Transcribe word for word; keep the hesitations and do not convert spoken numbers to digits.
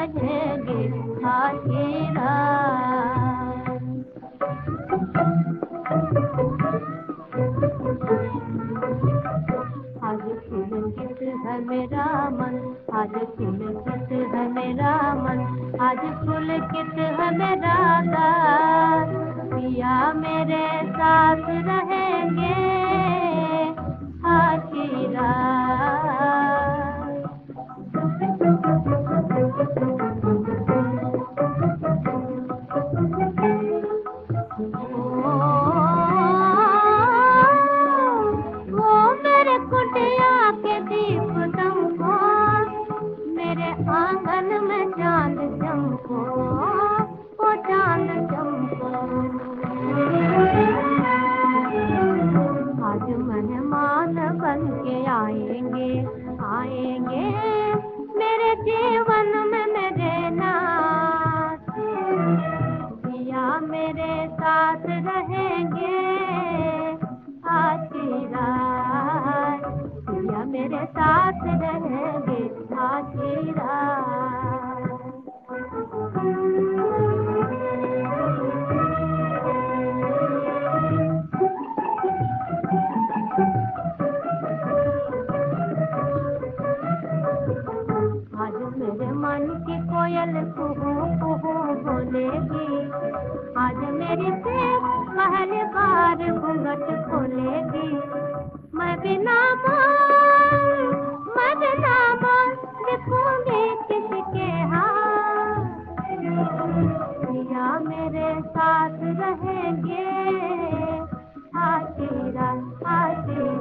रहेंगे आखिर आज पुलकित है मेरा मन, आज पुलकित है मेरा मन, आज पुलकित है मेरा दास, पिया मेरे साथ रहेंगे आखिर आंगन में चांद चमको, ओ चांद चमको। आज मेहमान बन के आएंगे, आएंगे मेरे जीवन में मेरे नाथ, पिया मेरे साथ रहेंगे आखिर रात, पिया मेरे साथ रहेंगे आखिर आज मेरे मन की कोयल कुहू कुहू बोलेगी, आज मेरी प्रेम पहली बार घूंघट खोलेगी, मैं बिना मोल मैं बिना मोल लिखूंगी किसके हाथ, पिया मेरे साथ रहेंगे आखिर आखिर